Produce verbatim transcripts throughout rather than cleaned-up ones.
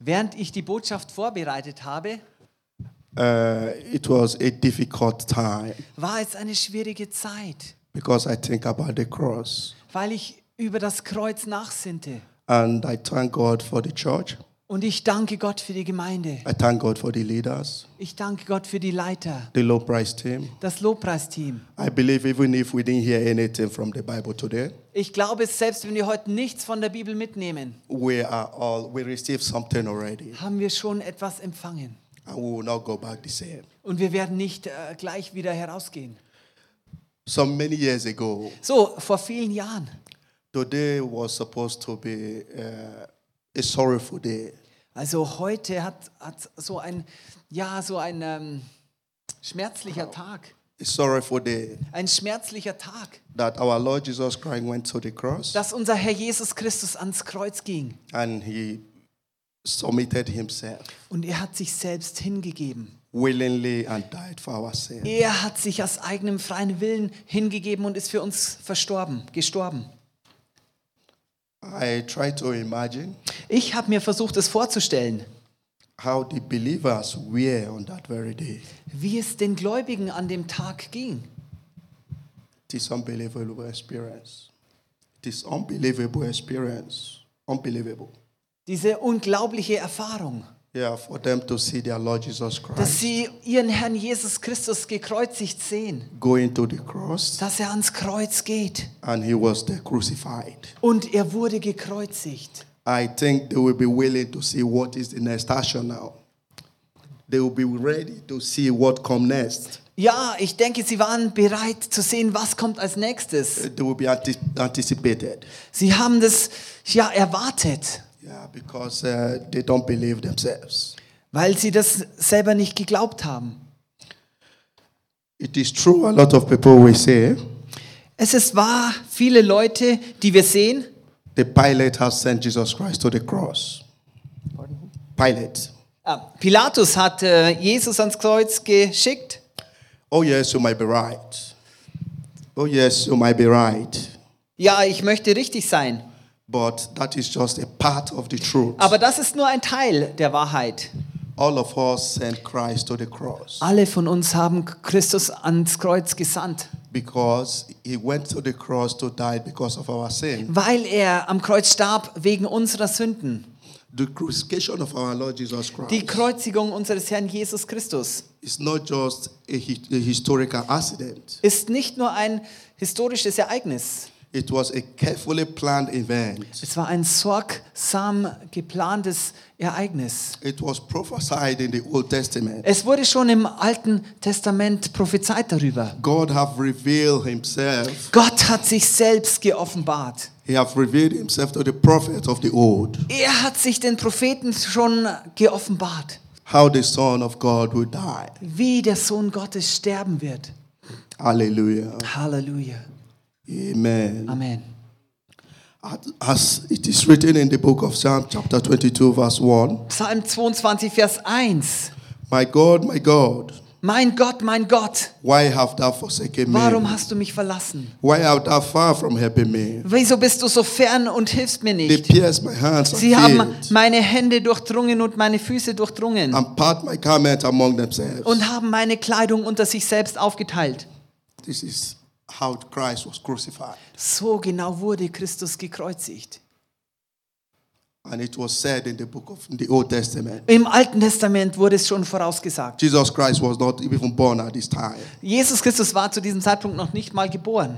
Während ich die Botschaft vorbereitet habe, uh, it was a difficult time war es eine schwierige Zeit, because I think about the cross. weil ich über das Kreuz nachsinnte. And I thank God for the church. Und ich danke Gott für die Gemeinde. I thank God for the leaders, Ich danke Gott für die Leiter, the low price team. das Lobpreisteam. I believe even if we didn't hear anything from the Bible today, Ich glaube, selbst wenn wir heute nichts von der Bibel mitnehmen, we are all we received something already, haben wir schon etwas empfangen. and we will not go back the same. Und wir werden nicht äh, gleich wieder herausgehen. So many years ago, So, vor vielen Jahren, today was supposed to be uh, a sorrowful day. also heute hat, hat so ein, ja, so ein ähm, schmerzlicher Tag, A sorrowful day ein schmerzlicher Tag, that our Lord Jesus Christ went to the cross dass unser Herr Jesus Christus ans Kreuz ging. and he submitted himself Und er hat sich selbst hingegeben. willingly and died for our sin. Er hat sich aus eigenem freien Willen hingegeben und ist für uns verstorben, gestorben. I try to imagine Ich habe mir versucht, es vorzustellen, how the believers were on that very day. wie es den Gläubigen an dem Tag ging. It is unbelievable experience. It is unbelievable experience. Unbelievable. Diese unglaubliche Erfahrung, Yeah, for them to see their Lord Jesus dass Christ sie ihren Herrn Jesus Christus gekreuzigt sehen, going to the cross dass er ans Kreuz geht and he was there crucified. und er wurde gekreuzigt. I think they will be willing to see what is the next action now. They will be ready to see what comes next. Ja, ich denke, sie waren bereit zu sehen, was kommt als nächstes. They will be anti- anticipated. Sie haben das ja erwartet, Yeah, because uh, they don't believe themselves. weil sie das selber nicht geglaubt haben. It is true, a lot of people will say, Es ist wahr, viele Leute, die wir sehen, the Pilate has sent Jesus Christ to the cross. Pilate. ah, Pilatus hat äh, Jesus ans Kreuz geschickt. Oh yes, you might be right. Oh yes, you might be right. Ja, ich möchte richtig sein. But that is just a part of the truth. Aber das ist nur ein Teil der Wahrheit. All of us sent Christ to the cross Alle von uns haben Christus ans Kreuz gesandt, because he went to the cross to die because of our sin. weil er am Kreuz starb wegen unserer Sünden. The crucifixion of our Lord Jesus Die Christ Kreuzigung unseres Herrn Jesus Christus is not just a, hi- a historical accident. ist nicht nur ein historisches Ereignis. It was a carefully planned event. Es war ein sorgsam geplantes Ereignis. It was prophesied in the Old Testament. Es wurde schon im Alten Testament prophezeit darüber. God have revealed himself. Gott hat sich selbst geoffenbart. He have revealed himself to the prophets of the old. Er hat sich den Propheten schon geoffenbart, How the Son of God will die. wie der Sohn Gottes sterben wird. Hallelujah. Halleluja. Amen. Amen. As it is written in the book of Psalm chapter twenty-two verse one. Psalm zweiundzwanzig, Vers eins. My God, my God, Mein Gott, mein Gott, why have thou forsaken me? warum hast du mich verlassen? Why art thou far from helping me? Wieso bist du so fern und hilfst mir They nicht? pierced my hands and Sie haben feet, meine Hände durchdrungen und meine Füße durchdrungen and part my garment among themselves. und haben meine Kleidung unter sich selbst aufgeteilt. This is how Christ was crucified. So genau wurde Christus gekreuzigt. And it was said in the book of in the Old Testament. Im Alten Testament wurde es schon vorausgesagt. Jesus Christ was not even born at this time. Jesus Christus war zu diesem Zeitpunkt noch nicht mal geboren.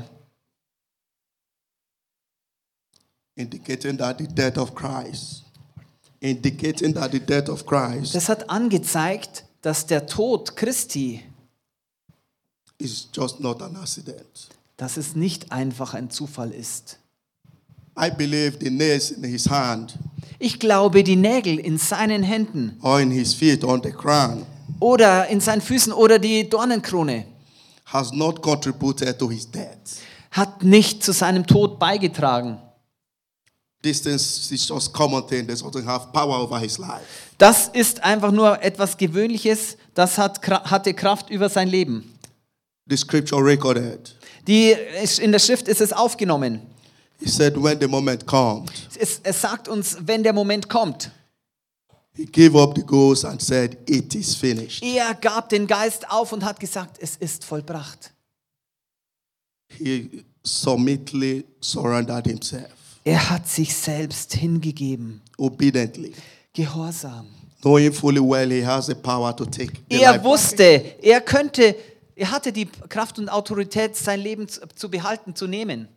Indicating that the death of Christ. Indicating that the death of Christ Das hat angezeigt, dass der Tod Christi, is just not an accident. dass es nicht einfach ein Zufall ist. I believe the nails in his hand Ich glaube, die Nägel in seinen Händen or in his feet on the crown oder in seinen Füßen oder die Dornenkrone has not contributed to his death. hat nicht zu seinem Tod beigetragen. This thing is just common thing that doesn't have power over his life. Das ist einfach nur etwas Gewöhnliches, das hat, hatte Kraft über sein Leben. The scripture recorded. Die, in der Schrift ist es aufgenommen. He said when the moment comes, Es, es sagt uns, wenn der Moment kommt, He gave up the ghost and said, it is finished. Er gab den Geist auf und hat gesagt, es ist vollbracht. He submissively surrendered himself, Er hat sich selbst hingegeben, obediently, gehorsam. knowing fully well he has the power to take the Er life wusste, er könnte, er hatte die Kraft und Autorität, sein Leben zu, zu behalten, zu nehmen.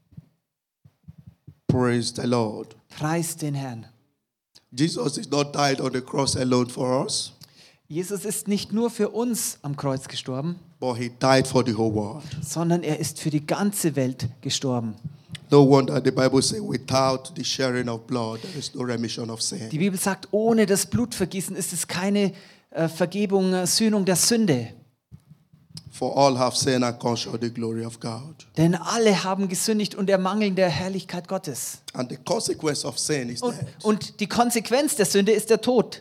Praise the Lord. Preis den Herrn. Jesus did not die on the cross alone for us, Jesus ist nicht nur für uns am Kreuz gestorben, but he died for the whole world. sondern er ist für die ganze Welt gestorben. No wonder the Bible says, without the sharing of blood, there is no remission of sin. Die Bibel sagt, ohne das Blutvergießen ist es keine äh, Vergebung, äh, Sühnung der Sünde. For all have sinned and come short of the glory of God. Denn alle haben gesündigt und ermangeln der Herrlichkeit Gottes. And the consequence of sin is Und, death. und die Konsequenz der Sünde ist der Tod.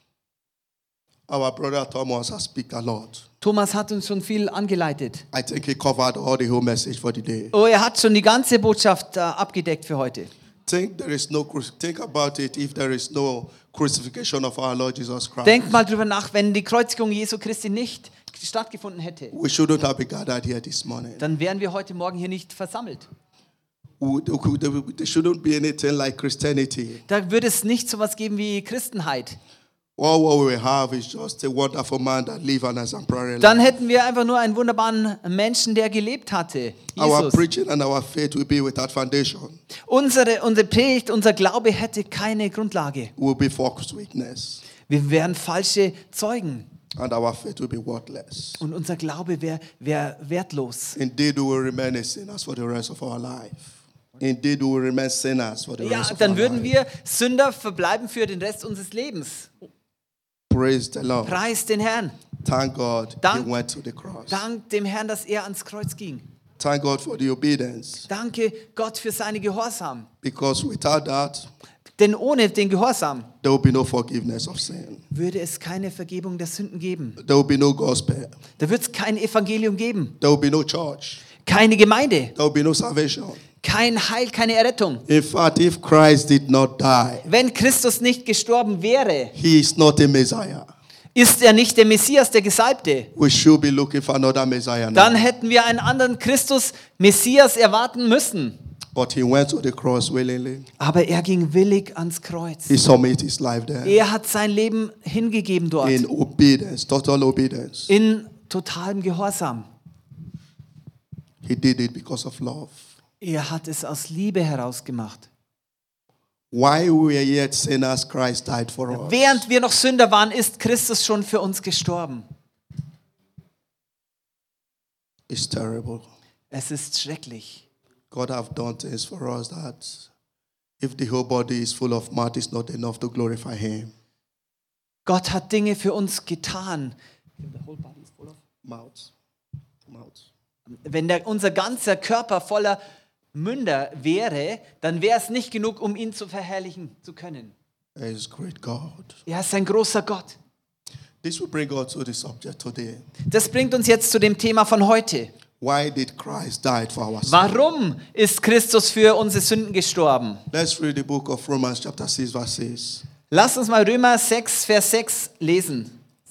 Our brother Thomas has speak a lot. Thomas hat uns schon viel angeleitet. I think he covered all the whole message for the day. Oh, er hat schon die ganze Botschaft äh, abgedeckt für heute. Think there is no cru- think about it if there is no crucifixion of our Lord Jesus Christ. Denk mal drüber nach, wenn die Kreuzigung Jesu Christi nicht stattgefunden hätte, We shouldn't have been gathered here this morning. dann wären wir heute Morgen hier nicht versammelt. We- There there shouldn't be anything like Christianity. Da würde es nicht so was geben wie Christenheit. All what we have is just a wonderful man that lives an exemplary Dann life. hätten wir einfach nur einen wunderbaren Menschen, der gelebt hatte. Our Jesus. preaching and our faith will be without foundation. Unsere, unsere Predigt, unser Glaube hätte keine Grundlage. Will be false witness, Wir wären falsche Zeugen. and our faith will be worthless. Und unser Glaube wäre wär wertlos. Indeed, we will remain sinners for the rest of our life. Indeed, we will remain sinners for the Ja, rest of dann our würden life. wir Sünder verbleiben für den Rest unseres Lebens. Praise the Lord. Preis den Herrn. Thank God Dank- he went to the cross. Dank dem Herrn, dass er ans Kreuz ging. Thank God for the obedience. Danke Gott für seine Gehorsam. Because without that, Denn ohne den Gehorsam there will be no forgiveness of sin. würde es keine Vergebung der Sünden geben. There will be no gospel. Da wird es kein Evangelium geben. There will be no church. Keine Gemeinde. There will be no salvation. Kein Heil, keine Errettung. In fact, if Christ did not die, Wenn Christus nicht gestorben wäre, he is not a Messiah. ist er nicht der Messias, der Gesalbte. We should be looking for another Messiah Dann now. hätten wir einen anderen Christus, Messias, erwarten müssen. But he went to the cross willingly. Aber er ging willig ans Kreuz. He submitted his life there. Er hat sein Leben hingegeben dort. In obedience, total obedience. In totalem Gehorsam. He did it because of love. Er hat es aus Liebe herausgemacht. While we were yet sinners, Christ died for us. Während wir noch Sünder waren, ist Christus schon für uns gestorben. It's terrible. Es ist schrecklich. God have done things for us that if the whole body is full of mud, it's not enough to glorify him. Gott hat Dinge für uns getan. Mouth. Mouth. Wenn der, unser ganzer Körper voller Münder wäre, dann wäre es nicht genug, um ihn zu verherrlichen zu können. He is great God. Er ist ein großer Gott. This will bring us to the subject today. Das bringt uns jetzt zu dem Thema von heute. Why did Christ die for our sins? Warum ist Christus für unsere Sünden gestorben? Let's read the book of Romans chapter six verse six. Lass uns mal Römer sechs, Vers sechs lesen.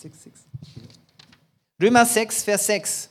Römer sechs, Vers sechs.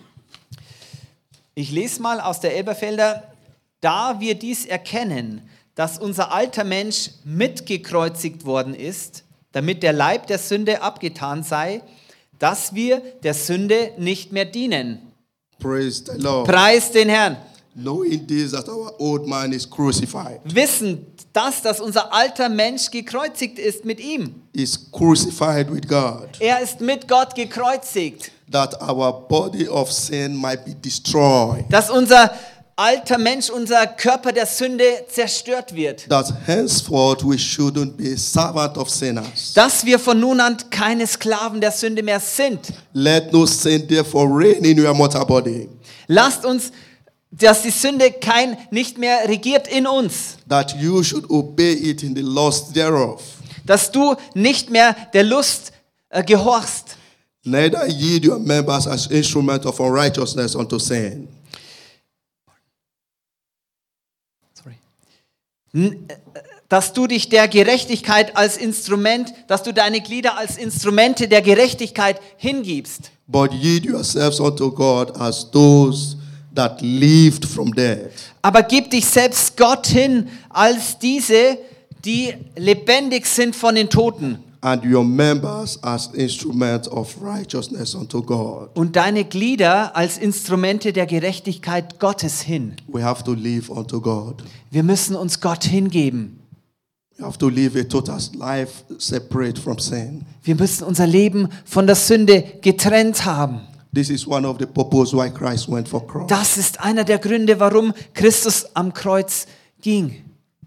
Ich lese mal aus der Elberfelder. Da wir dies erkennen, dass unser alter Mensch mitgekreuzigt worden ist, damit der Leib der Sünde abgetan sei, dass wir der Sünde nicht mehr dienen. Praise the Lord. Preis den Herrn. Knowing this, that our old man is crucified. Wissen das, dass unser alter Mensch gekreuzigt ist mit ihm. Is crucified with God. Er ist mit Gott gekreuzigt. That our body of sin might be destroyed. Dass unser alter Mensch, unser Körper der Sünde zerstört wird. That henceforth we shouldn't be a servant of sinners. Dass wir von nun an keine Sklaven der Sünde mehr sind. Let no sin therefore reign in your mortal body. Lasst uns, dass die Sünde kein, nicht mehr regiert in uns. That you should obey it in the lust thereof. Dass du nicht mehr der Lust äh, gehorchst. Neither yield your members as instruments of unrighteousness unto sin. Sorry. N- äh, dass du dich der Gerechtigkeit als Instrument, dass du deine Glieder als Instrumente der Gerechtigkeit hingibst. But yield yourselves unto God as those that lived from dead. Aber gib dich selbst Gott hin als diese, die lebendig sind von den Toten. And your members as instruments of righteousness unto God. Und deine Glieder als Instrumente der Gerechtigkeit Gottes hin. We have to live unto God. Wir müssen uns Gott hingeben. We have to live a total life separate from sin. Wir müssen unser Leben von der Sünde getrennt haben. This is one of the purposes why Christ went for cross. Das ist einer der Gründe, warum Christus am Kreuz ging.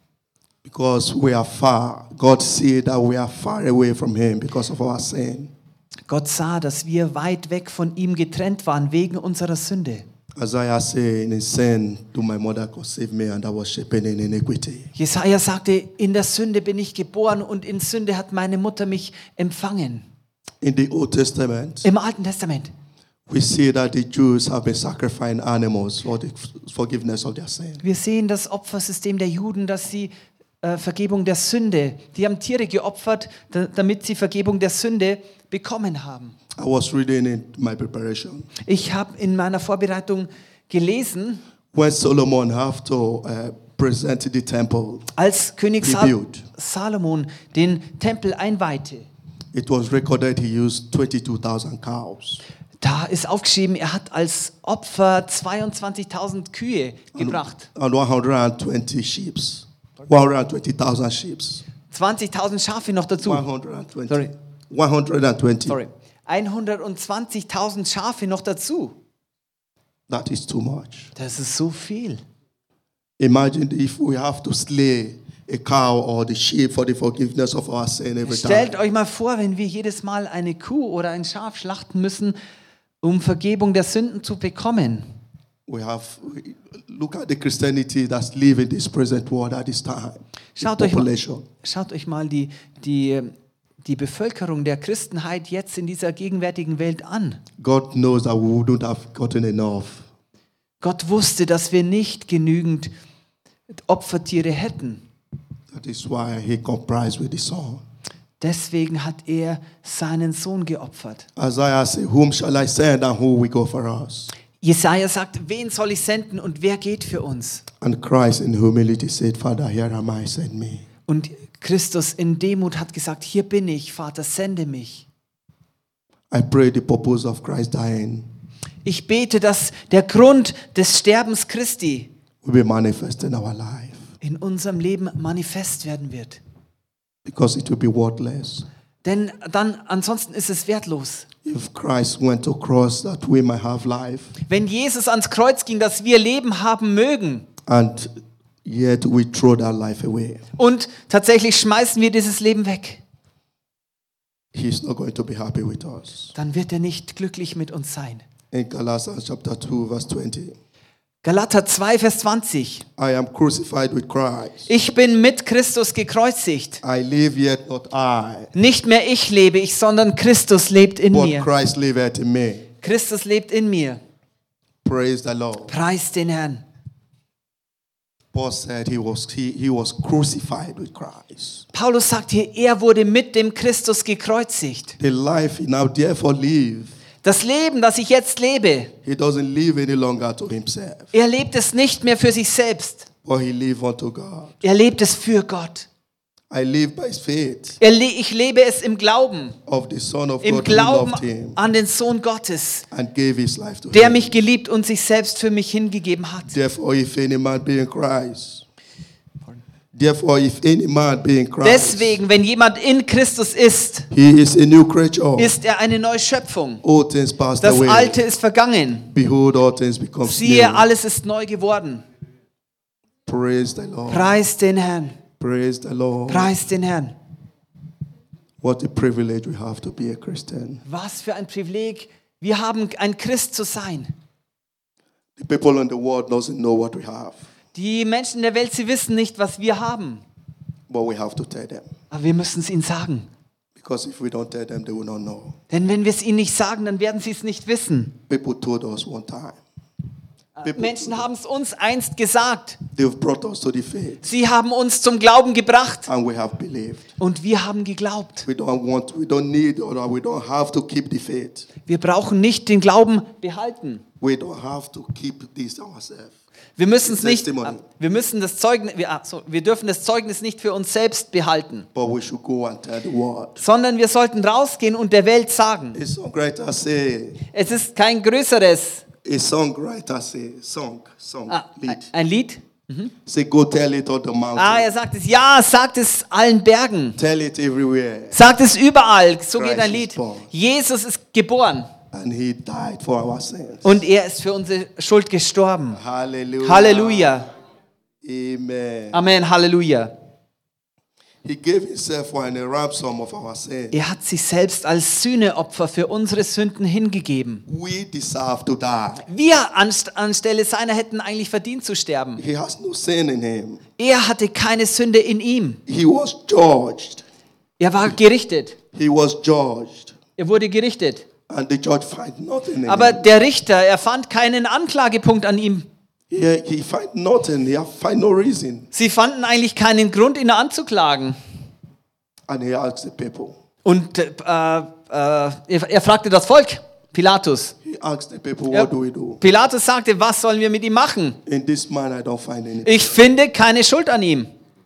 Because we are far. God see that we are far away from Him because of our sin. Gott sah, dass wir weit weg von ihm getrennt waren wegen unserer Sünde. Isaiah said, in sin, do my mother conceive me, and I was shapen in iniquity. Jesaja sagte, in der Sünde bin ich geboren und in Sünde hat meine Mutter mich empfangen. In the Old Testament, Im Alten Testament we see that the Jews have been sacrificing animals for the forgiveness of their sin. Wir sehen das Opfersystem der Juden, dass sie äh, Vergebung der Sünde, die haben Tiere geopfert, da, damit sie Vergebung der Sünde bekommen haben. I was reading in my preparation. Ich habe in meiner Vorbereitung gelesen, When Solomon have to uh, present the temple, als König he Sal- built. Salomon den Tempel einweihte, It was recorded he used twenty-two thousand cows da ist aufgeschrieben, er hat als Opfer zweiundzwanzigtausend Kühe gebracht. and one hundred twenty sheep. one hundred twenty thousand sheep. zwanzigtausend Schafe noch dazu. one hundred twenty. Sorry. one hundred twenty. Sorry. hundertzwanzigtausend Schafe noch dazu. That is too much. Das ist so viel. Imagine if we have to slay a cow or the sheep for the forgiveness of our sin every Stellt time. euch mal vor, wenn wir jedes Mal eine Kuh oder ein Schaf schlachten müssen, um Vergebung der Sünden zu bekommen. We have look at the Christianity that's living this present world at this time. The Schaut euch mal, population. schaut euch mal die, die, die Bevölkerung der Christenheit jetzt in dieser gegenwärtigen Welt an. God knows that we wouldn't have gotten enough. Gott wusste, dass wir nicht genügend Opfertiere hätten. That is why He comprised with the Son. Deswegen hat er seinen Sohn geopfert. Isaiah said, "Whom shall I send, and who will go for us?" Jesaja sagt, wen soll ich senden und wer geht für uns? And Christ in humility said, "Father, here am I, send me." Und Christus in Demut hat gesagt, hier bin ich, Vater, sende mich. I pray the purpose of Christ dying Ich bete, dass der Grund des Sterbens Christi will be manifest in our life, in unserem Leben manifest werden wird. because it will be worthless Denn dann, ansonsten ist es wertlos. if Christ went to cross that we might have life, Wenn Jesus ans Kreuz ging, dass wir Leben haben mögen and yet we throw that life away. und tatsächlich schmeißen wir dieses Leben weg, He's not going to be happy with us. dann wird er nicht glücklich mit uns sein. In Galatians chapter two, verse twenty, Galater zwei, Vers zwanzig. I am crucified with Christ. Ich bin mit Christus gekreuzigt. I live yet not I, Nicht mehr ich lebe ich, sondern Christus lebt in but mir. Christ liveth in me. Christus lebt in mir. Praise the Lord. Preis den Herrn. Paul said he was he, he was crucified with Christ. Paulus sagt hier, er wurde mit dem Christus gekreuzigt. The life he now therefore live, Das Leben, das ich jetzt lebe, he doesn't live any longer to himself, er lebt es nicht mehr für sich selbst. but he live unto God. Er lebt es für Gott. I live by faith Er le- ich lebe es im Glauben. of the Son of Im God who Glauben loved him an den Sohn Gottes, and gave his life to der him. mich geliebt und sich selbst für mich hingegeben hat. Therefore, if any man be in Christ, therefore, if any man be in Christ, Deswegen, wenn jemand in Christus ist, he is a new creature. ist er eine neue Schöpfung. All things passed Das away. Alte ist vergangen. Behold, all things become Siehe, new. alles ist neu geworden. Praise the Lord. Preis den Herrn. Praise the Lord. Preis den Herrn. What a privilege we have to be a Christian. Was für ein Privileg. Wir haben ein Christ zu sein. The people in the world doesn't know what we have, Die Menschen der Welt, sie wissen nicht, was wir haben. but we have to tell them. Aber wir müssen es ihnen sagen. Because if we don't tell them, they will not know. Denn wenn wir es ihnen nicht sagen, dann werden sie es nicht wissen. People told us one time, People, Menschen haben es uns einst gesagt. they've brought us to the faith, Sie haben uns zum Glauben gebracht and we have believed. und wir haben geglaubt. We don't want, we don't need, or we don't have to keep the faith. Wir brauchen nicht den Glauben behalten. We don't have to keep this ourselves. Wir müssen es nicht, Testimony. wir müssen das Zeugnis, wir, ah, so, wir dürfen das Zeugnis nicht für uns selbst behalten, But we should go and tell the world. sondern wir sollten rausgehen und der Welt sagen. A songwriter say, Es ist kein größeres a songwriter say, song, song, ah, lead. ein Lied. Say, go tell it on the mountain. Ah, er sagt es, ja, sagt es allen Bergen. Tell it everywhere. Sagt es überall. So geht Christ ein is Lied. born. Jesus ist geboren And he died for our sins. und er ist für unsere Schuld gestorben. Hallelujah. Halleluja. Amen. Amen, Halleluja. He gave himself for a ransom of our sins. Er hat sich selbst als Sühneopfer für unsere Sünden hingegeben. We deserve to die. Wir anst anstelle seiner hätten eigentlich verdient zu sterben. He has no sin in him. Er hatte keine Sünde in ihm. He was judged. Er war gerichtet. He was judged. Er wurde gerichtet. And the judge find nothing in Aber him. der Richter, er fand keinen Anklagepunkt an ihm. He, he find nothing. He find no reason. Sie fanden eigentlich keinen Grund, ihn anzuklagen. And he asked the people. Und äh, äh, er, er fragte das Volk, Pilatus. He asked the people, Ja. what do we do? Pilatus sagte, was sollen wir mit ihm machen? In this man I don't find anything. Ich finde keine Schuld an ihm.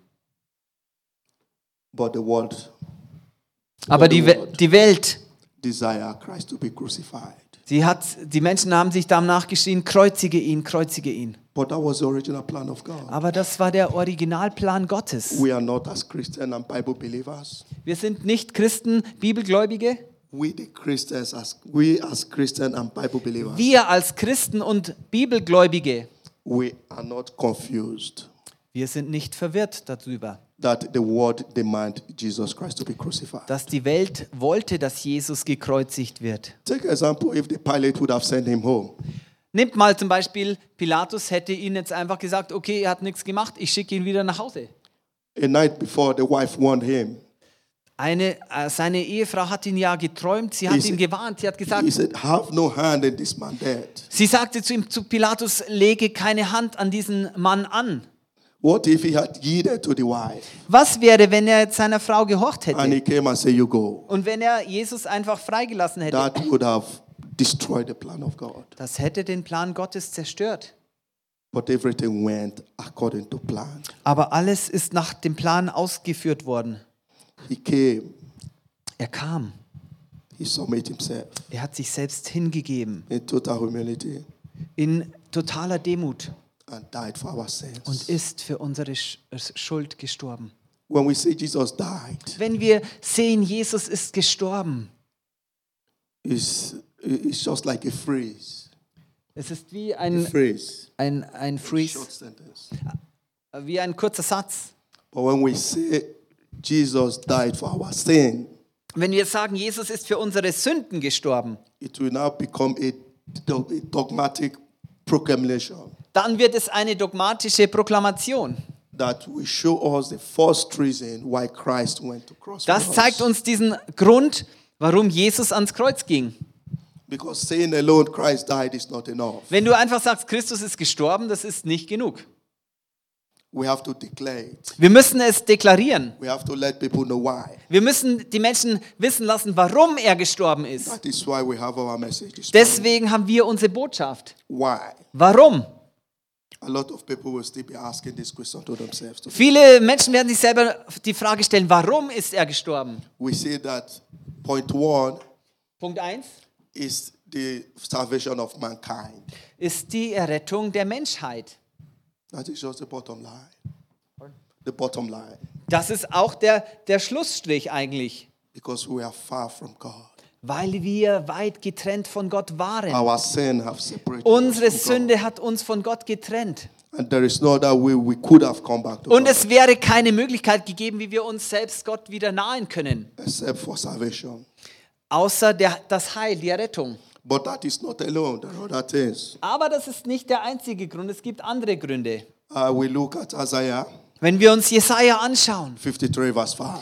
But the world Aber die, We- die Welt, desire Christ to be crucified. sie hat, die Menschen haben sich danach geschrien, kreuzige ihn, kreuzige ihn. But that was the original plan of God. Aber das war der Originalplan Gottes. We are not as Christian and Bible believers. Wir sind nicht Christen, Bibelgläubige. We the Christians as we as Christian and Bible believers. Wir als Christen und Bibelgläubige, We are not confused wir sind nicht verwirrt darüber, that the world demand Jesus Christ to be crucified. dass die Welt wollte, dass Jesus gekreuzigt wird. Take example if the Pilate would have sent him home. Nimmt mal zum Beispiel, Pilatus hätte ihn jetzt einfach gesagt, okay, er hat nichts gemacht, ich schicke ihn wieder nach Hause. A night before, the wife warned him. Eine, äh, seine Ehefrau hat ihn ja geträumt, sie hat He ihn said- gewarnt, sie hat He gesagt, said, have no hand in this man dead. sie sagte zu ihm, zu Pilatus, lege keine Hand an diesen Mann an. What if he had yielded to the wife Was wäre, wenn er jetzt seiner Frau gehorcht and he hätte? came and said, you go? Und wenn er Jesus einfach freigelassen hätte? That would have destroyed the plan of God. Das hätte den Plan Gottes zerstört. But everything went according to plan. Aber alles ist nach dem Plan ausgeführt worden. He came, Er kam. he submitted himself Er hat sich selbst hingegeben. in total humility In totaler Demut. and died for our sins. Und ist für unsere Sch- Schuld gestorben. When we say Jesus died, Wenn wir sehen, Jesus ist gestorben, it's, it's just like a phrase. es ist wie A ein, phrase. ein, ein Freeze, Short sentence. wie ein kurzer Satz. But when we say Jesus died for our sin, Wenn wir sagen, Jesus ist für unsere Sünden gestorben, it will now become a, dog- a dogmatic proclamation dann wird es eine dogmatische Proklamation. that will show us the first reason why Christ went to cross. Das for zeigt us. uns diesen Grund, warum Jesus ans Kreuz ging. Because saying alone Christ died is not enough. Wenn du einfach sagst, Christus ist gestorben, das ist nicht genug. We have to declare it. Wir müssen es deklarieren. We have to let people know why. Wir müssen die Menschen wissen lassen, warum er gestorben ist. That is why we have our message this morning. Deswegen haben wir unsere Botschaft. Why? Warum? A lot of people will still be asking this question to themselves. today. Viele Menschen werden sich selber die Frage stellen, warum ist er gestorben? We see that point one Punkt eins is the salvation of mankind. ist die Errettung der Menschheit. That is just the bottom line. The bottom line. Das ist auch der, der Schlussstrich eigentlich, Because we are far from God. weil wir weit getrennt von Gott waren. Our sin have separated Unsere us from Sünde hat uns von Gott getrennt. God. And there is no other way we could have come back to Und God es wäre keine Möglichkeit gegeben, wie wir uns selbst Gott wieder nahen können, except for salvation. außer der, das Heil, die Errettung. But that is not alone. There are other things. Aber das ist nicht der einzige Grund, es gibt andere Gründe. Uh, we look at Isaiah Wenn wir uns Jesaja anschauen, fifty-three verse five.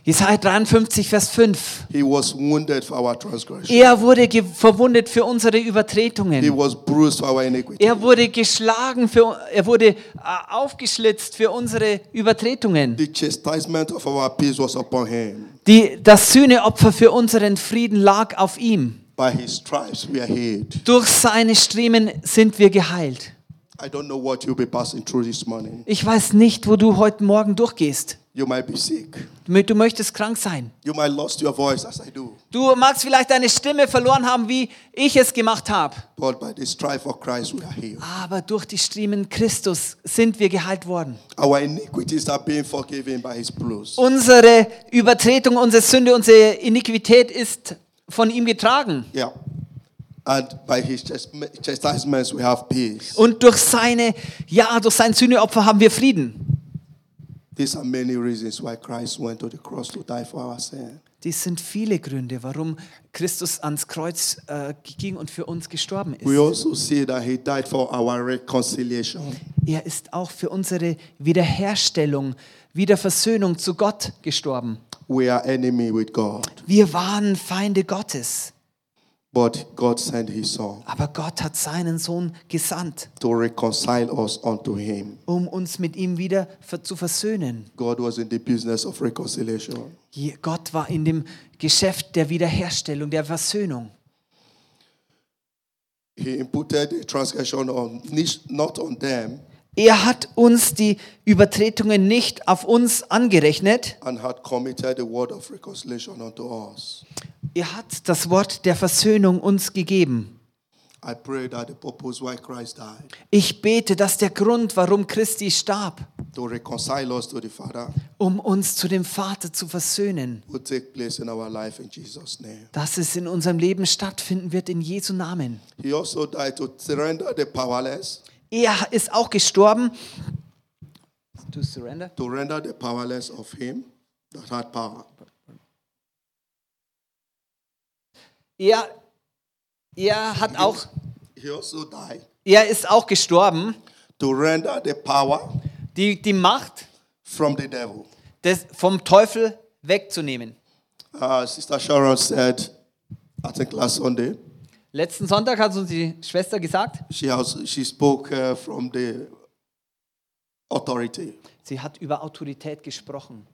Jesaja dreiundfünfzig, Vers fünf. He was wounded for our transgression. Er wurde ge- verwundet für unsere He Übertretungen. was bruised for our iniquity. Er wurde geschlagen, für, er wurde äh, aufgeschlitzt für unsere Übertretungen. The chastisement of our peace was upon him. Die, das Sühneopfer für unseren Frieden lag auf ihm. By his stripes we are healed. Durch seine Striemen sind wir geheilt. I don't know what you'll be passing through this morning. Ich weiß nicht, wo du heute Morgen durchgehst. You might be sick. Du möchtest krank sein. You might lost your voice as I do. Du magst vielleicht deine Stimme verloren haben, wie ich es gemacht habe. But by the stripe of Christ we are healed. Aber durch die Striemen Christus sind wir geheilt worden. Our iniquities are being forgiven by his blood. Unsere Übertretung, unsere Sünde, unsere Iniquität ist von ihm getragen. Yeah. And by his chastisements we have peace. Und durch seine, ja, durch sein Sühneopfer haben wir Frieden. These are many reasons why Christ went to the cross to die for our sin. Dies sind viele Gründe, warum Christus ans Kreuz äh, ging und für uns gestorben We ist. also see that he died for our reconciliation. Er ist auch für unsere Wiederherstellung, Wiederversöhnung zu Gott gestorben. We are enemy with God, Wir waren Feinde Gottes, but God sent his son aber Gott hat seinen Sohn gesandt, to reconcile us unto him. um uns mit ihm wieder ver- zu versöhnen. God was in the business of reconciliation. Je- Gott war in dem Geschäft der Wiederherstellung, der Versöhnung. He imputed the transgression on not on them Er hat uns die Übertretungen nicht auf uns angerechnet. and had committed the word of reconciliation unto us. Er hat das Wort der Versöhnung uns gegeben. I pray that the purpose why Christ died, Ich bete, dass der Grund, warum Christi starb, to reconcile us to the Father, um uns zu dem Vater zu versöhnen, will take place in our life in Jesus' name. dass es in unserem Leben stattfinden wird in Jesu Namen. He also died to surrender the powerless, Er ist auch gestorben. To surrender. to render the powerless of him that had power. Er, er hat auch, He also died er ist auch gestorben, to render the power die, die Macht from the devil. des, vom Teufel wegzunehmen. Uh, Sister Sharon said, I think last Sunday, Letzten Sonntag hat uns die Schwester gesagt, she has she spoke uh, from the authority, sie hat über Autorität gesprochen.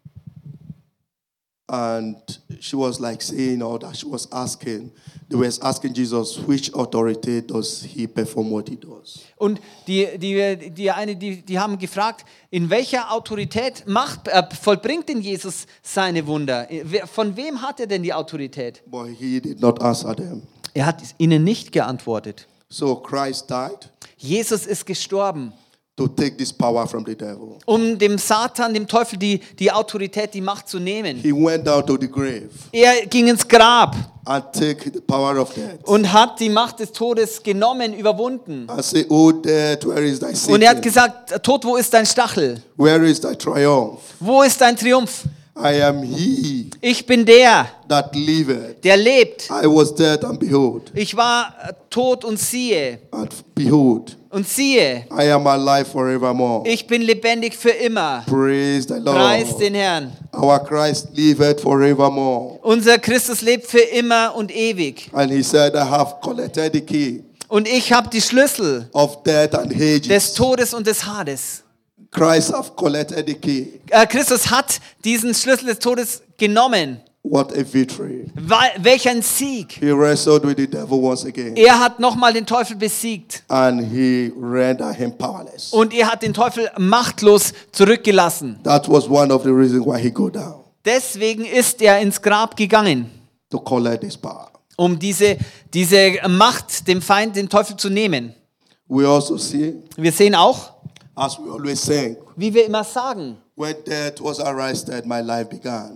and she was like saying all that. She was asking, they were asking Jesus, which authority does he perform what he does? Und die, die, die, eine, die, die haben gefragt, in welcher Autorität macht, äh, vollbringt denn Jesus seine Wunder? Wer- Von wem hat er denn die Autorität? But he did not answer them. Er hat ihnen nicht geantwortet. So Christ died Jesus ist gestorben, to take this power from the devil. um dem Satan, dem Teufel, die, die Autorität, die Macht zu nehmen. He went down to the grave Er ging ins Grab and take the power of death. und hat die Macht des Todes genommen, überwunden. I say, oh death, where is thy Und er hat sting? gesagt, Tod, wo ist dein Stachel? Where is thy triumph? Wo ist dein Triumph? I am he Ich bin der, that liveth. der lebt. I was dead, and behold, Ich war äh, tot und siehe, and behold, und siehe, I am alive forevermore. ich bin lebendig für immer. Praise the Preis Lord. den Herrn. Our Christ liveth forevermore. Unser Christus lebt für immer und ewig. And he said, I have collected the key Und ich habe die Schlüssel of death and des Hades. Todes und des Hades. Christ have collected the key. Äh, Christus hat diesen Schlüssel des Todes genommen. What a victory. Weil, welch ein Sieg. He wrestled with the devil once again. Er hat nochmal den Teufel besiegt. And he rendered him powerless. Und er hat den Teufel machtlos zurückgelassen. That was one of the reasons why he go down, Deswegen ist er ins Grab gegangen, to collect this power. um diese, diese Macht dem Feind, dem Teufel zu nehmen. We also see, Wir sehen auch, as we always say, wie wir immer sagen, when death was arrested, my life began.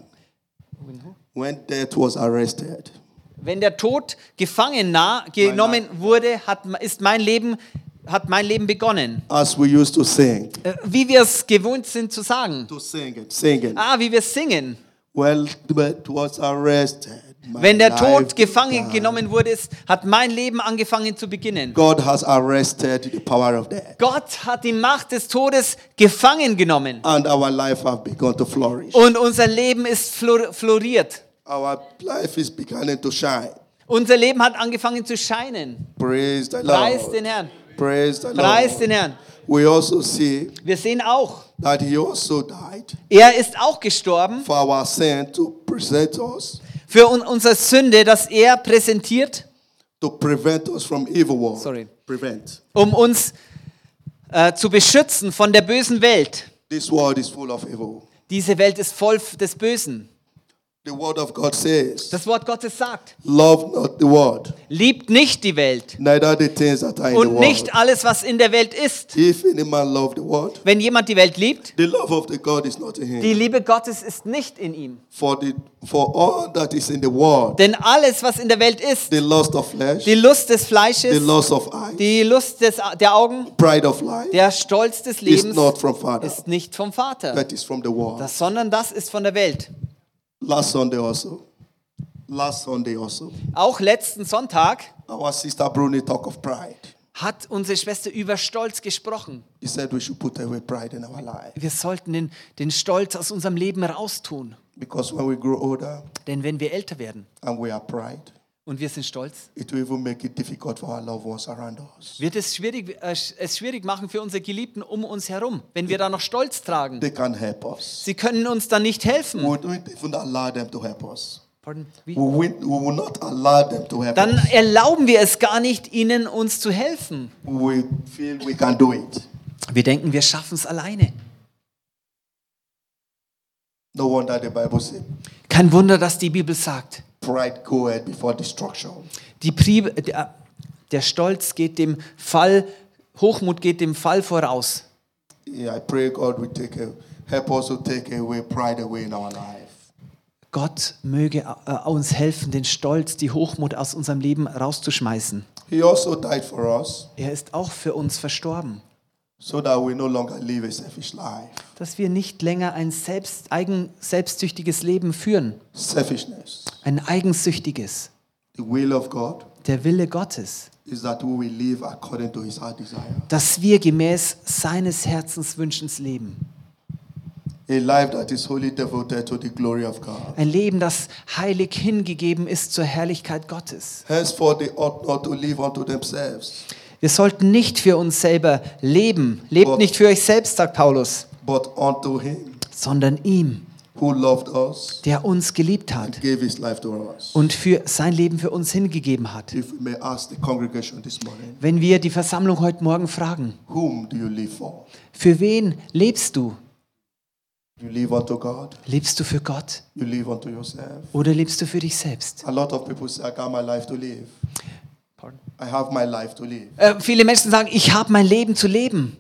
When death was arrested, wenn der Tod gefangen nah, genommen wurde, hat, ist mein Leben, hat mein Leben begonnen. as we used to sing, Äh, Wie wir es gewohnt sind zu sagen. to sing it, sing it. Ah, wie wir singen. When death was arrested, my Wenn der life Tod gefangen began. genommen wurde, ist, hat mein Leben angefangen zu beginnen. God has arrested the power of death. Gott hat die Macht des Todes gefangen genommen. And our life have begun to flourish. Und unser Leben ist flor- floriert. Our life is beginning to shine. Unser Leben hat angefangen zu scheinen. Praise the Preis Lord. den Herrn. Praise the Preis Lord. den Herrn. We also see Wir sehen auch, that he also died er ist auch gestorben for our sin to present us, für un- unsere Sünde, dass er präsentiert, to prevent us from evil world. Sorry. Prevent. um uns äh, zu beschützen von der bösen Welt. This world is full of evil. Diese Welt ist voll des Bösen. The word of God says, Das Wort Gottes sagt, love not the world, liebt nicht die Welt neither the things that are in the und world. nicht alles, was in der Welt ist. If any man love the world, Wenn jemand die Welt liebt, the love of the God is not in him. die Liebe Gottes ist nicht in ihm. For the for all that is in the world, Denn alles, was in der Welt ist, the lust of flesh, die Lust des the Fleisches, lust of eyes, die Lust des, der Augen, pride of life, der Stolz des is Lebens, not from Father. ist nicht vom Vater, That is from the world. das, sondern das ist von der Welt. Last Sunday also, last Sunday also, Auch letzten Sonntag our sister Bruni talk of pride. hat unsere Schwester über Stolz gesprochen. He said we should put away pride in our life. Wir sollten den, den Stolz aus unserem Leben raustun. Because when we grow older Denn wenn wir älter werden and we are pride, und wir sind stolz, it will even make it difficult for our loved ones around us. wird es schwierig, äh, es schwierig machen für unsere Geliebten um uns herum, wenn wir da noch Stolz tragen. They can't help us. Sie können uns dann nicht helfen. We don't even allow them to help us. Pardon? We Wie? will, we will not allow them to help Dann us. erlauben wir es gar nicht, ihnen uns zu helfen. We feel we can do it. Wir denken, wir schaffen es alleine. No wonder the Bible says Kein Wunder, dass die Bibel sagt, pride goeth before destruction. die Pri der, der Stolz geht dem Fall, Hochmut geht dem Fall voraus. Yeah, I pray God will take a, help us to take away pride away in our life. Gott möge äh, uns helfen, den Stolz, die Hochmut aus unserem Leben rauszuschmeißen. He also died for us Er ist auch für uns verstorben, so that we no longer live a selfish life. dass wir nicht länger ein selbst, eigen, selbstsüchtiges Leben führen, Selfishness. ein eigensüchtiges. The will of God Der Wille Gottes, is that we will live according to his heart desire. dass wir gemäß seines Herzenswünschens leben. A life that is wholly devoted to the glory of God. Ein Leben, das heilig hingegeben ist zur Herrlichkeit Gottes. Henceforth they ought not to live unto themselves, Wir sollten nicht für uns selber leben. Lebt Gott. nicht für euch selbst, sagt Paulus, but unto him sondern ihm, who loved us der uns geliebt and hat gave his life to us. und für sein Leben für uns hingegeben hat. If we may ask the congregation this morning, Wenn wir die Versammlung heute Morgen fragen, whom do you live for? für wen lebst du? You live unto God? Lebst du für Gott You live unto yourself? oder lebst du für dich selbst? A lot of people say, I got my life to live. I have my life to live. Äh, viele Menschen sagen, ich habe mein Leben zu leben.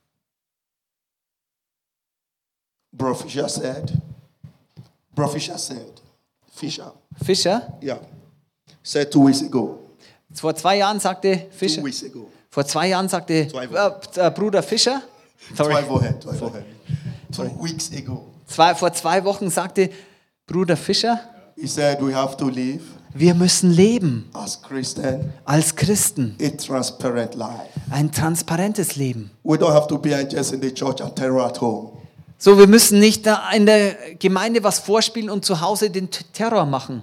Bro Fisher said, Bro Fisher said, Fisher, Fischer, yeah, said two weeks ago, vor zwei Jahren sagte Fischer, two weeks ago, vor zwei Jahren sagte Zwei äh, äh, Bruder Fischer, sorry, Zwei Wochen, zwei Wochen, two weeks ago, zwei, vor zwei Wochen sagte Bruder Fischer, he said we have to live wir müssen leben as Christian als Christen, a transparent life. ein transparentes Leben. We don't have to be just in the church and terror at home. So, wir müssen nicht da in der Gemeinde was vorspielen und zu Hause den T- Terror machen.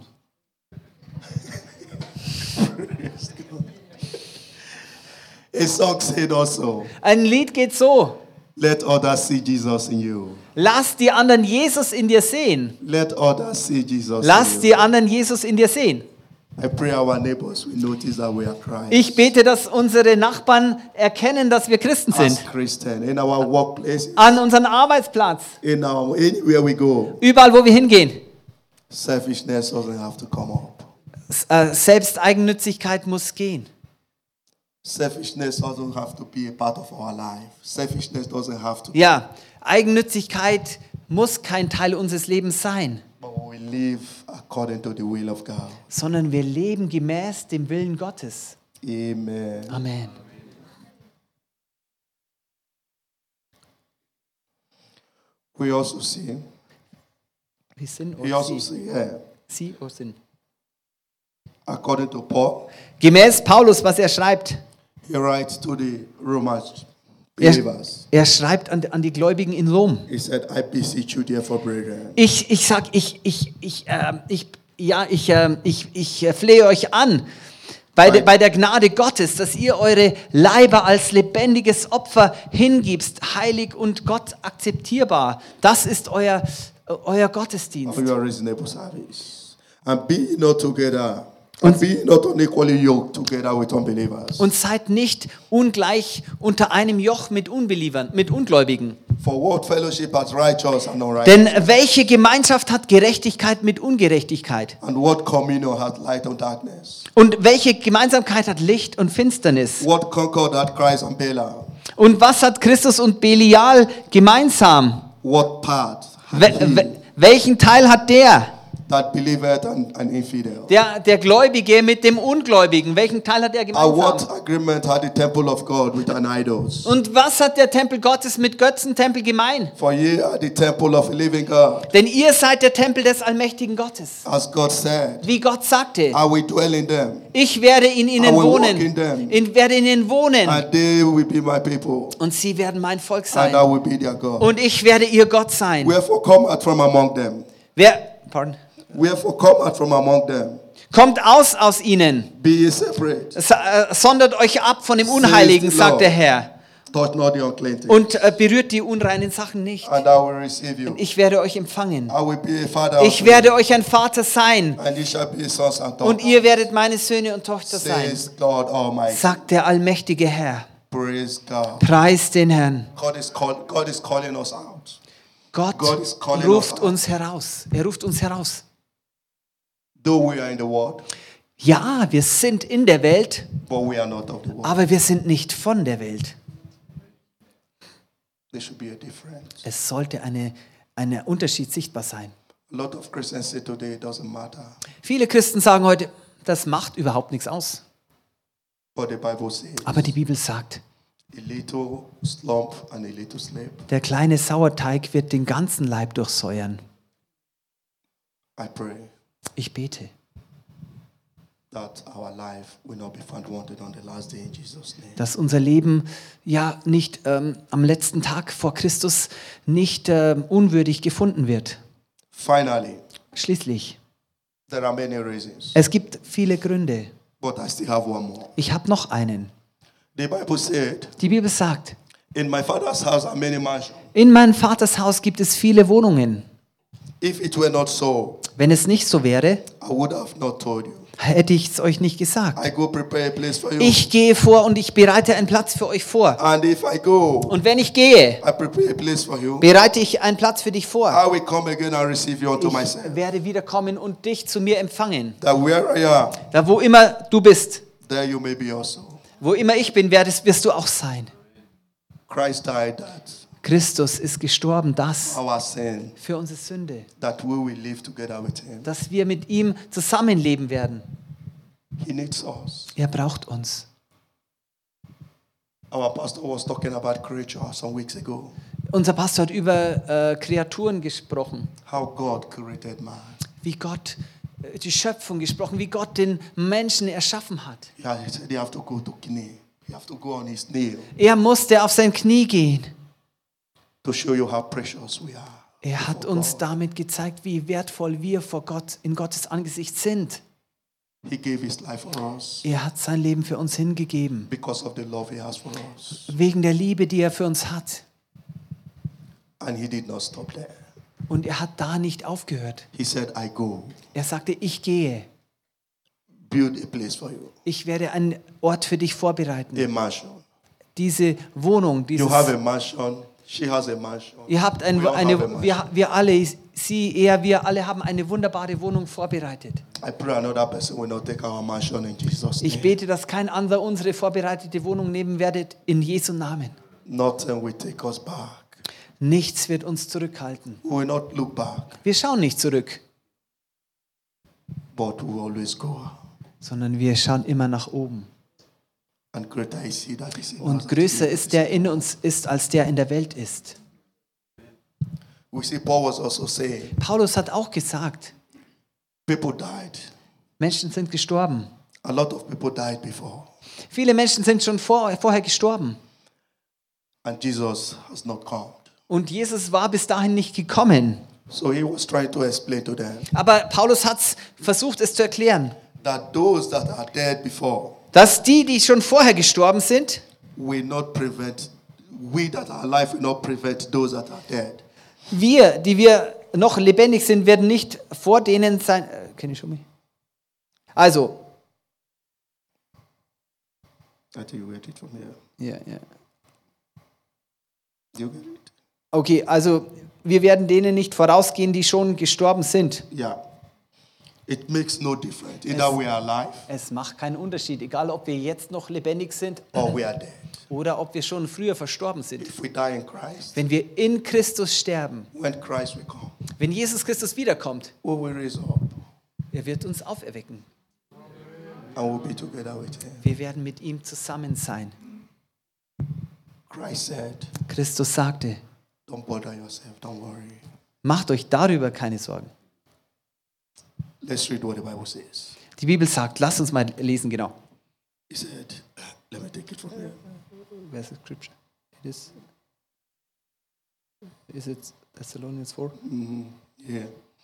A song said also, Ein Lied geht so: let others see Jesus in you. Lass die anderen Jesus in dir sehen. Let others see Jesus Lass in die anderen Jesus in dir sehen. you. I pray our neighbors will notice that we are Christ. Ich bete, dass unsere Nachbarn erkennen, dass wir Christen As sind. Christian, in our workplaces, An unserem Arbeitsplatz, in our anywhere we go, überall, wo wir hingehen. selfishness doesn't have to come up. S- äh, Selbsteigennützigkeit muss gehen. Selfishness doesn't have to be a part of our life. Selfishness doesn't have to. Ja, Eigennützigkeit muss kein Teil unseres Lebens sein, But we live according to the will of God. sondern wir leben gemäß dem Willen Gottes. Amen. Amen. We also see. Wir sind We oder also sie, see. Yeah. sie oder sind. According to Paul, Gemäß Paulus, was er schreibt. he writes to the Romans Er, believers. er schreibt an, an die Gläubigen in Rom. He said, I beseech you therefore, brethren, Ich, ich sag, ich, ich, ich, äh, ich, ja, ich, äh, ich, ich äh, flehe euch an, bei, de, bei der Gnade Gottes, dass ihr eure Leiber als lebendiges Opfer hingibst, heilig und Gott akzeptierbar. Das ist euer, äh, euer Gottesdienst. for your reasonable service. And be ye not together, and be ye not unequally yoked together with unbelievers. Und seid nicht ungleich unter einem Joch mit Unbelievern, mit Ungläubigen. For what fellowship has righteous and unrighteous? Denn welche Gemeinschaft hat Gerechtigkeit mit Ungerechtigkeit? And what communion has light and darkness? Und welche Gemeinsamkeit hat Licht und Finsternis? What concord hath Christ and Balaam? Und was hat Christus und Belial gemeinsam? What part hath We he we welchen Teil hat der? that believeth and, and infidel? der? Der Gläubige mit dem Ungläubigen. Welchen Teil hat er And gemeinsam? what agreement had the temple of God with an idols? Und was hat der Tempel Gottes mit Götzentempel gemein? For ye are the temple of a living God. Denn ihr seid der Tempel des allmächtigen Gottes. As God said, Wie Gott sagte, I will dwell in them, ich werde in ihnen I will walk wohnen. in them. Ich werde in ihnen wohnen. and they will be my people, Und sie werden mein Volk and I sein. will be their God. Und ich werde ihr Gott sein. Wherefore come out from among them. Wer, pardon, Wherefore come out from among them. kommt aus aus ihnen. Be ye separate. Sa- äh, Sondert euch ab von dem Unheiligen, sagt der Herr. Touch not the unclean thing. Und äh, berührt die unreinen Sachen nicht. And I will receive you. Ich werde euch empfangen. I will be a father Ich of werde euch ein Vater sein. you, and ye shall be sons and Und daughters. ihr werdet meine Söhne und Tochter sein, Says God Almighty. sagt der allmächtige Herr. Praise God. Preist den Herrn. God is, call, God is calling us out. Gott God is calling ruft us out. uns heraus. Er ruft uns heraus. Though we are in the world, Ja, wir sind in der Welt, but we are not of the world. aber wir sind nicht von der Welt. There should be a difference. Es sollte eine, ein Unterschied sichtbar sein. A lot of Christians say today it doesn't matter. Viele Christen sagen heute, das macht überhaupt nichts aus. But the Bible says Aber die Bibel sagt, a little slump and a little sleep. der kleine Sauerteig wird den ganzen Leib durchsäuern. I pray Ich bete, that our life will not be found wanted on the last day in Jesus' name. dass unser Leben ja nicht ähm, am letzten Tag vor Christus nicht ähm, unwürdig gefunden wird. Finally, Schließlich, there are many reasons, es gibt viele Gründe. but I still have one more. Ich habe noch einen. The Bible said, Die Bibel sagt, in my father's house are many mansions. in meinem Vaters Haus gibt es viele Wohnungen. If it were not so, Wenn es nicht so wäre, I would have not told you. hätte ich es euch nicht gesagt. I go prepare a place for you. Ich gehe vor und ich bereite einen Platz für euch vor. And if I go, Und wenn ich gehe, I prepare a place for you. bereite ich einen Platz für dich vor. I will come again and receive you unto Ich myself. werde wiederkommen und dich zu mir empfangen. That where I am, Da wo immer du bist, there you may be also. wo immer ich bin, werdest, wirst du auch sein. Christ died that Christus ist gestorben, das our sin, für unsere Sünde, that we will live together with him. dass wir mit ihm zusammenleben werden. He needs us. Er braucht uns. Our pastor was talking about creature some weeks ago. Unser Pastor hat über äh, Kreaturen gesprochen, How God created man. wie Gott äh, die Schöpfung gesprochen, wie Gott den Menschen erschaffen hat. Yeah, he said you have to go to knee. You have to go on his knee Er musste auf sein Knie gehen. to show you how precious we are. Er hat uns damit gezeigt, wie wertvoll wir vor Gott in Gottes Angesicht sind. He gave his life for us Er hat sein Leben für uns hingegeben, because of the love he has for us. wegen der Liebe, die er für uns hat. And he did not stop there. Und er hat da nicht aufgehört. He said, I go, Er sagte, ich gehe. build a place for you. Ich werde einen Ort für dich vorbereiten. A mansion. Diese Wohnung, dieses, You have a mansion. She has a mansion. ihr habt ein, We all have a eine, mansion. wir, wir alle, sie, er, wir alle haben eine wunderbare Wohnung vorbereitet. I pray another person will not take our mansion in Jesus' Ich name. bete, dass kein anderer unsere vorbereitete Wohnung nehmen werdet, in Jesu Namen. Nothing will take us back. Nichts wird uns zurückhalten. We will not look back, Wir schauen nicht zurück, but we will always go. sondern wir schauen immer nach oben. And greater is he that is in us Und than größer he ist that der in uns ist, als der in der Welt ist. We see Paul was also saying, Paulus hat auch gesagt, people died. Menschen sind gestorben. A lot of people died before. Viele Menschen sind schon vor, vorher gestorben. And Jesus has not come. Und Jesus war bis dahin nicht gekommen. So he was trying to explain to them Aber Paulus hat versucht, es zu erklären, that those that are dead before dass die, die schon vorher gestorben sind, will not prevent, we that are alive will not prevent those that are dead. wir, die wir noch lebendig sind, werden nicht vor denen sein. Äh, Can you show me? Also, I think you get it from here. ja, ja. You get it? Okay, also wir werden denen nicht vorausgehen, die schon gestorben sind. Yeah. It makes no difference. Either we are alive Es macht keinen Unterschied, egal ob wir jetzt noch lebendig sind or we are dead. oder ob wir schon früher verstorben sind. If we die in Christ, Wenn wir in Christus sterben, when Christ will come, wenn Jesus Christus wiederkommt, we will raise up er wird uns auferwecken. and we'll be together with him. Wir werden mit ihm zusammen sein. Christ said, Christus sagte, don't bother yourself, don't worry. macht euch darüber keine Sorgen. Let's read what the Bible says. Die Bibel sagt, lasst uns mal lesen, genau. He said, let me take it from here. Where's the scripture? It is, is it Thessalonians four? Mm-hmm. Yeah.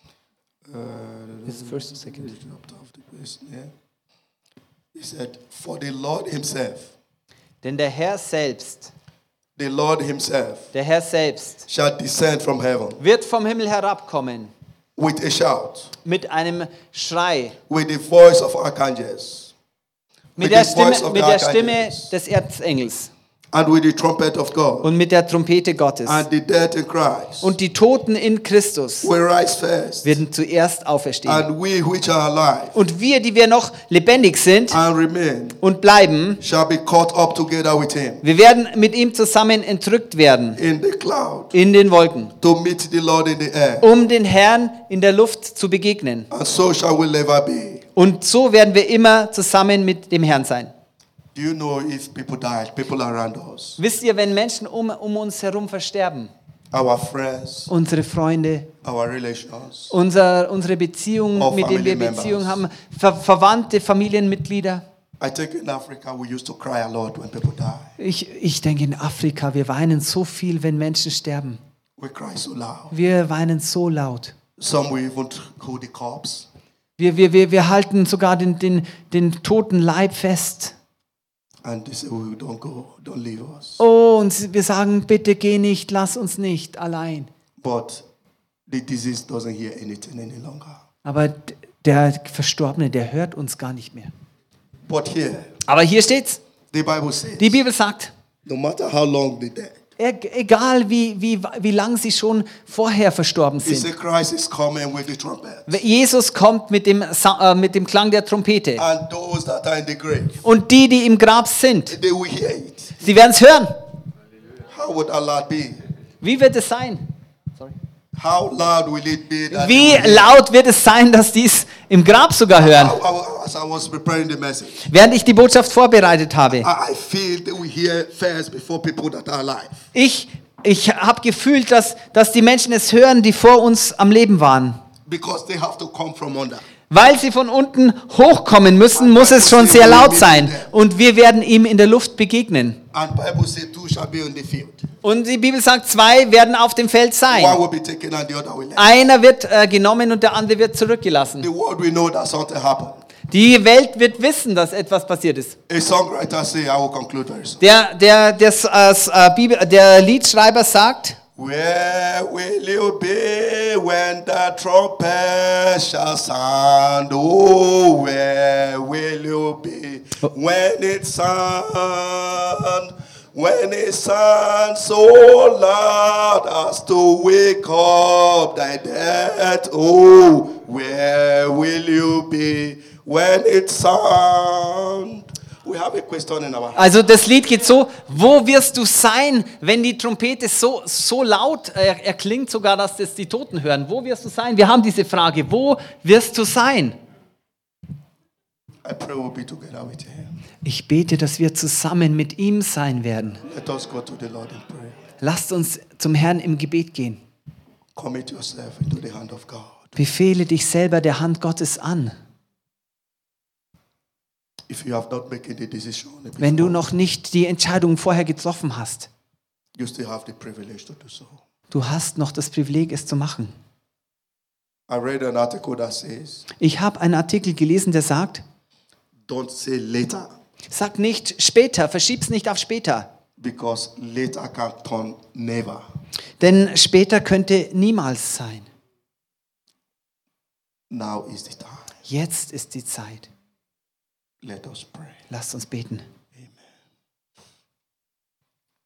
Uh, Is it first or second? Dropped off the place, yeah. He said, for the Lord himself, Denn der Herr selbst, the Lord himself der Herr selbst shall descend from heaven wird vom Himmel herabkommen with a shout, mit einem Schrei, with the voice of archangels, mit with der the voice Stimme, of mit the der Stimme archangels, des Erzengels and with the trumpet of God, und mit der Trompete Gottes. and the dead in Christ Und die Toten in Christus will rise first, werden zuerst auferstehen. and we which are alive Und wir, die wir noch lebendig sind and remain, und bleiben, shall be caught up together with him wir werden mit ihm zusammen entrückt werden in the cloud in den Wolken, to meet the Lord in the air. um den Herrn in der Luft zu begegnen. And so shall we ever be. Und so werden wir immer zusammen mit dem Herrn sein. Do you know if people died, people around us, Wisst ihr, wenn Menschen um, um uns herum versterben, our friends, unsere Freunde, our relations, unser, unsere Beziehungen, All mit denen wir family Beziehungen members. haben, Ver Verwandte, Familienmitglieder. I think in Africa we used to cry a lot when people die. Ich, ich denke, in Afrika, wir weinen so viel, wenn Menschen sterben. We cry so loud. Wir weinen so laut. Some will even hold the corpse. Wir, wir, wir, wir halten sogar den, den, den toten Leib fest. And they say, oh, don't go, don't leave us. Oh, und wir sagen, bitte geh nicht, lass uns nicht allein. But the disease doesn't hear anything any longer. Aber d- der Verstorbene, der hört uns gar nicht mehr. But here, Aber hier steht's. the Bible says, Die Bibel sagt, no matter how long they dead, e- egal wie, wie, wie lang sie schon vorher verstorben he sind, said Christ is coming with the trumpet. Jesus kommt mit dem, Sa- äh, mit dem Klang der Trompete. And those that are in the grave, Und die, die im Grab sind, they will hear it. sie werden es hören. How would Allah be? Wie wird es sein? How loud will it be that Wie they will hear? laut wird es sein, dass die es im Grab sogar hören? I- I- As I was preparing the message, Während ich die Botschaft vorbereitet habe. I I feel they will hear first before people that are alive. Ich, ich habe gefühlt, dass, dass die Menschen es hören, die vor uns am Leben waren. Because they have to come from under. Weil sie von unten hochkommen müssen, muss es schon sehr laut sein. Und wir werden ihm in der Luft begegnen. And Bible says two shall be in the field. Und die Bibel sagt, zwei werden auf dem Feld One sein. will be taken and the other will left. Einer wird äh, genommen und der andere wird zurückgelassen. The world will know that something happened. Die Welt wird wissen, dass etwas passiert ist. A songwriter say, I will conclude very soon. Der, der, der, äh, Bibel, der Liedschreiber sagt, Where will you be when the trumpet shall sound? Oh, where will you be when it sound? When it sounds so loud as to wake up thy dead. Oh, where will you be when it sound? We have a question in our also das Lied geht so, wo wirst du sein, wenn die Trompete so, so laut äh, erklingt, sogar dass das die Toten hören? Wo wirst du sein? Wir haben diese Frage, wo wirst du sein? I pray we'll be together with him. Ich bete, dass wir zusammen mit ihm sein werden. Let us go to the Lord in prayer. Lasst uns zum Herrn im Gebet gehen. Commit yourself into the hand of God. Befehle dich selber der Hand Gottes an. If you have not making the decision before, Wenn du noch nicht die Entscheidung vorher getroffen hast, you still have the privilege to do so. du hast noch das Privileg, es zu machen. I read an article that says, Ich habe einen Artikel gelesen, der sagt, don't say later, sag nicht später, verschieb's nicht auf später. because later can turn never. Denn später könnte niemals sein. Now is the time. Jetzt ist die Zeit. Let us pray. Lasst uns beten.